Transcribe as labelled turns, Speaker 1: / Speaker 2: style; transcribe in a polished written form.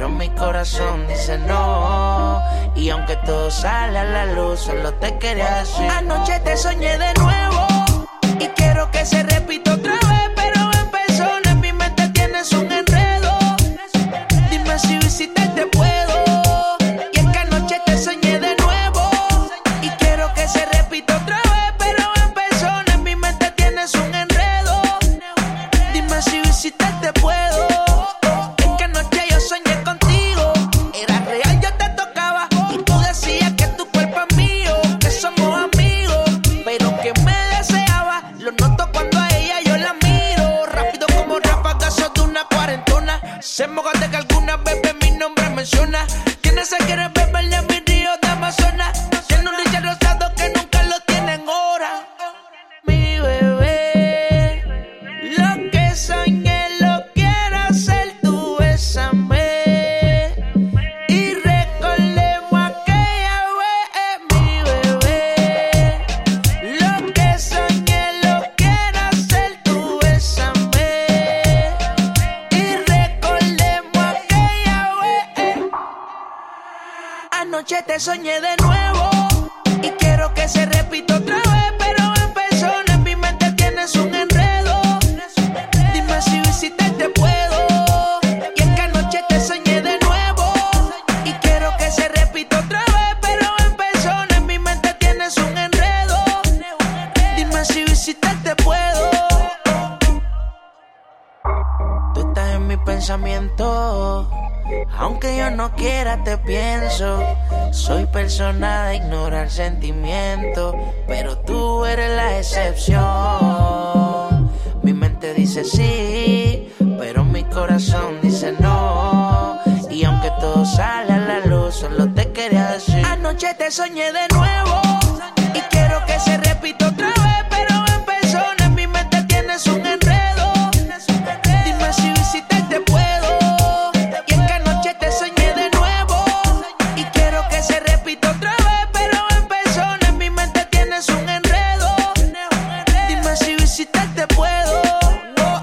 Speaker 1: pero mi corazón dice no. Y aunque todo sale a la luz, solo te quería decir. Anoche te soñé de nuevo y quiero que se repita otra vez, pero en persona en mi mente tienes un enredo. Dime si visitarte puedo. Y es que anoche te soñé de nuevo y quiero que se repita otra vez, pero en persona en mi mente tienes un enredo. Dime si visitarte puedo. Es que anoche yo soñé contigo, era real, yo te tocaba y tú decías que tu cuerpo es mío, que somos amigos, pero que me deseaba. Lo noto cuando a ella yo la miro, rápido como ráfagazos de una cuarentona. Se moja de que alguna bebé mi nombre menciona. ¿Quiénes se quieren beber de mi río de Amazonas? Tiene un Richard rosado que nunca lo tiene en hora. Mi bebé, lo que soñé lo quiero hacer, tú bésame y recordemos aquella vez. Mi bebé, lo que soñé lo quiero hacer, tú bésame y recordemos aquella vez. Anoche te soñé de nuevo y quiero que se repita otra vez, pero en persona en mi mente tienes un enredo. Dime si visitarte puedo. Y es que anoche te soñé de nuevo y quiero que se repita otra vez, pero en persona en mi mente tienes un enredo. Dime si visitarte puedo. Tú estás en mi pensamiento, aunque yo no quiera te pienso. Soy persona de ignorar sentimientos, pero tú eres la excepción. Mi mente dice sí, pero mi corazón dice no. Y aunque todo sale a la luz, solo te quería decir. Anoche te soñé de nuevo